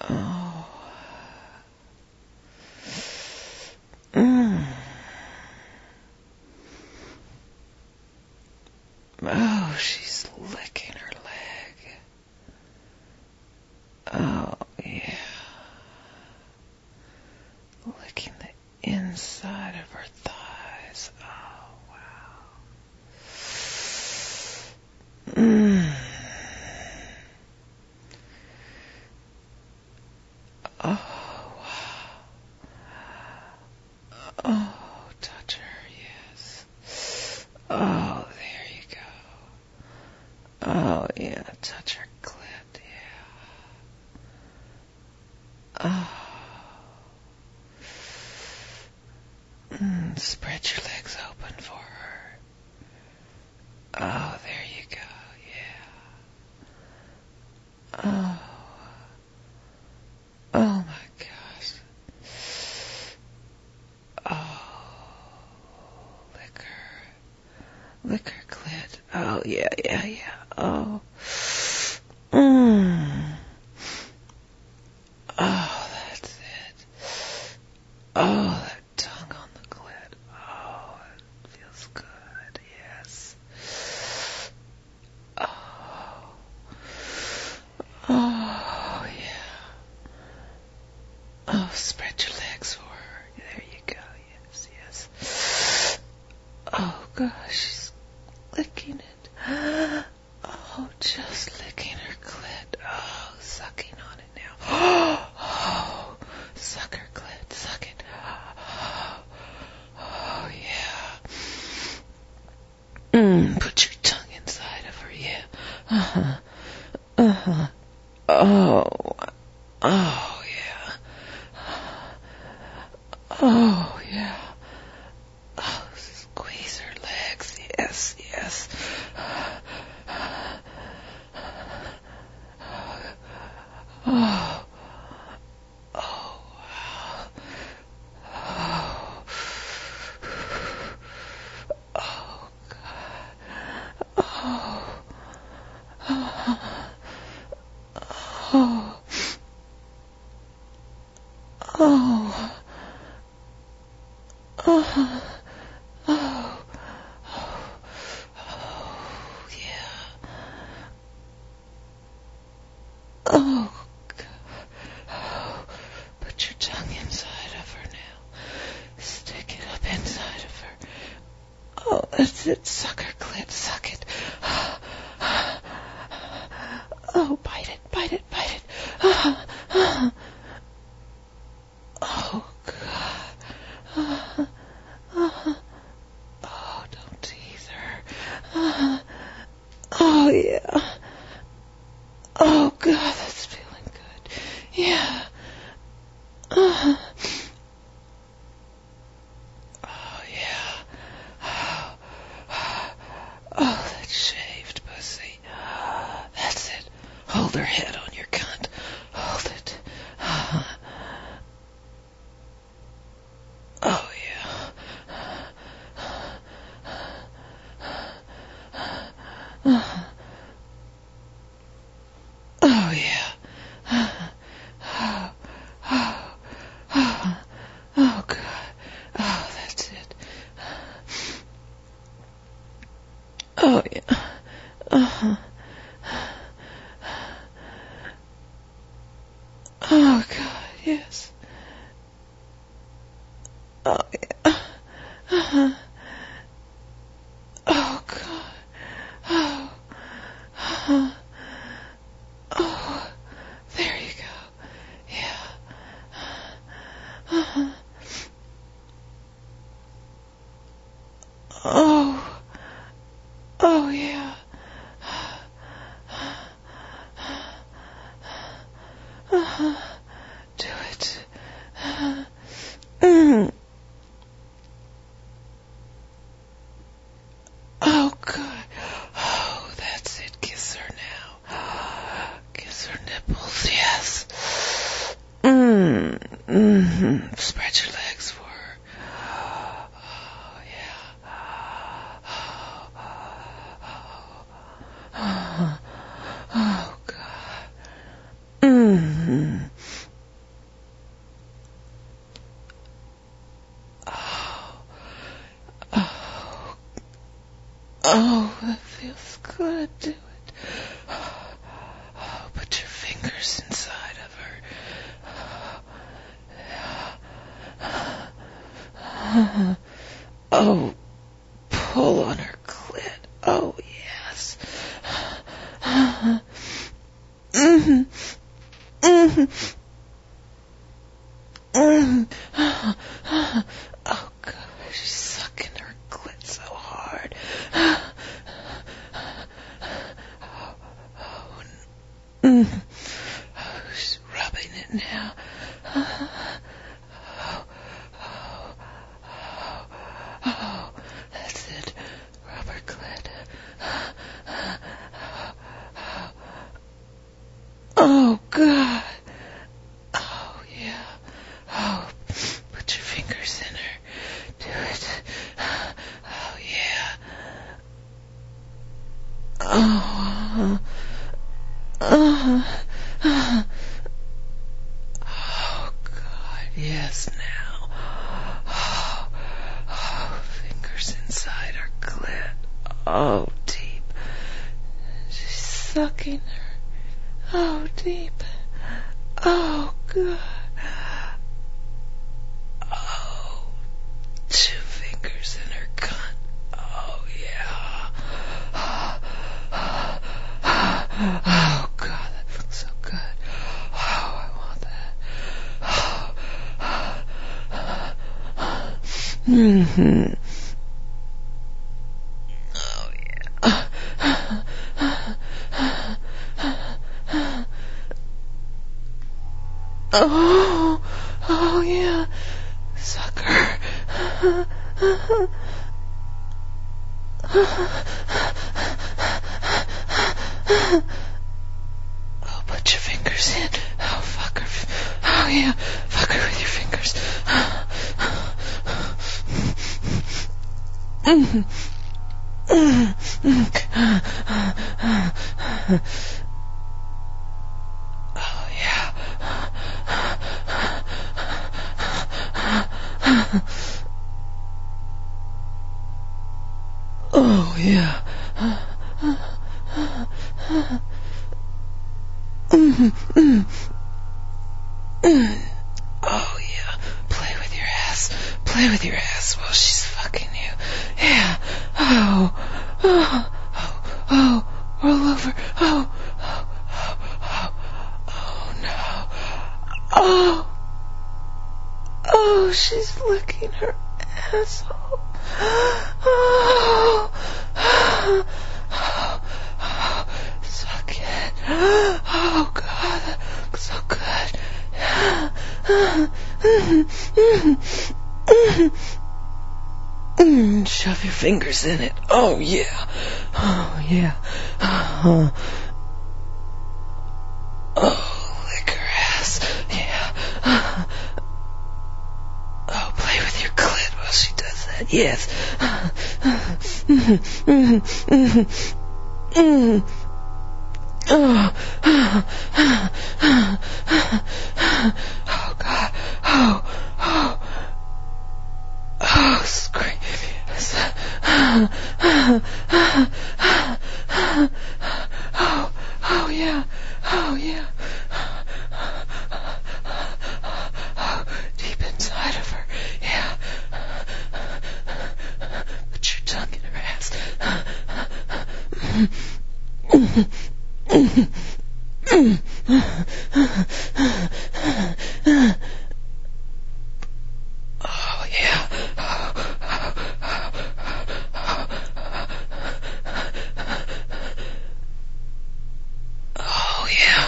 Oh. Mm. Oh, she's licking her leg. Oh, yeah. Licking the inside of her thighs. Oh, wow. Mm. Oh, wow. Oh, touch her, yes. Oh, there you go. Oh, yeah, touch her clit, yeah. Oh. Spread your legs open for her. Oh, there you go, yeah. Oh. Oh my gosh. Oh. Lick her clit. Oh, yeah, yeah, yeah. Oh. Oh, that's it. Oh, that tongue on the clit. Oh, it feels good, yes. Oh. Oh, yeah. Oh, spread your legs for her. There you go, yes, yes. Oh, gosh, she's licking it. Oh, just licking her clit. Oh, sucking on it now. Oh, suck her clit, suck it. Oh, yeah. Put your tongue inside of her, yeah. Uh-huh. Uh-huh. Oh. Oh, yeah. Oh, yeah. Oh, squeeze her legs. Yes, yes. Oh. Oh, wow. Oh. Oh, God. Oh. Oh. Oh. Oh. Oh. Oh, yeah. Oh, God. Oh. Put your tongue inside of her now. Stick it up inside of her. Oh, that's it. Suck her clit. Suck it. Oh, bite it, bite it, bite it. Oh, God. Oh, don't tease her. Oh, yeah. Oh, God, that's feeling good. Yeah. Oh, yeah. Oh, that shaved pussy. That's it. Hold her head on your cunt. Hold it. Oh, yeah. Oh, yeah. Oh, God. Oh, that's it. Oh, yeah. Uh-huh. Oh, God, yes. Oh, yeah. Uh-huh. Oh, God. Oh. Uh-huh. Oh. There you go. Yeah. Uh-huh. Oh. Oh, yeah. Uh-huh. Do it. Mm. Oh, God. Oh, that's it. Kiss her now. Kiss her nipples, yes. Spread your legs for her. Oh, yeah. Oh, God. Oh, that feels good. Do it. Oh, put your fingers inside of her. Oh, pull on her clit. Oh, yes. Mm-hmm. Mm-hmm. Mm-hmm. Oh, God, she's sucking her clit so hard. Mm-hmm. Oh, she's rubbing it now. Oh, that's it. Rub her clit. Oh, God. Oh, yeah. Oh, put your fingers in her. Do it. Oh, yeah. Oh, oh, God, yes, now. Oh, fingers inside her clit. Oh, deep. She's sucking her. Oh, deep. Oh, God. Oh, 2 fingers in her cunt. Oh, yeah. Oh, God, that feels so good. Oh, I want that. Mm-hmm. Oh, yeah. Oh, oh, yeah. Sucker. Oh, put your fingers in. Oh, fuck her. Oh, yeah. Fuck her with your fingers. Oh, yeah. Oh, yeah. Oh, yeah. Play with your ass. Play with your ass while she's fucking you. Yeah. Oh. Oh. Oh. Oh. Roll over. Oh. Oh. Oh. Oh. Oh, no. Oh. Oh, she's licking her asshole. Oh. Oh. Oh. Suck it. Oh, God. That looks so good. Shove your fingers in it. Oh, yeah. Oh, yeah. Oh, lick her ass. Yeah. Oh, play with your clit while she does that. Yes. Oh, God. Oh, oh, oh, scream. Oh, oh, yeah. Oh, yeah. Oh, deep inside of her. Yeah. Put your tongue in her ass. Oh, yeah. Oh, yeah.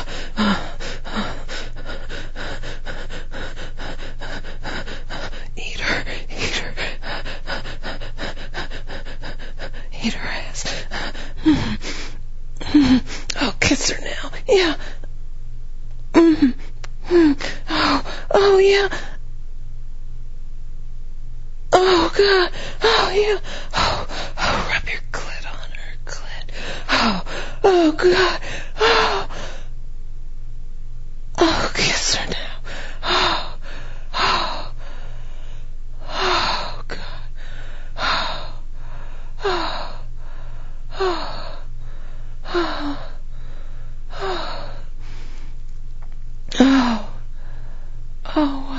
Eat her. Eat her. Eat her ass. Oh, kiss her now. Yeah. Oh, oh, yeah. Oh, God. Oh, yeah. Oh, oh, rub your clit on her clit. Oh, oh, God. Oh, oh, kiss her now. Oh, oh, oh, God. Oh, oh, Oh, oh, oh, oh, oh,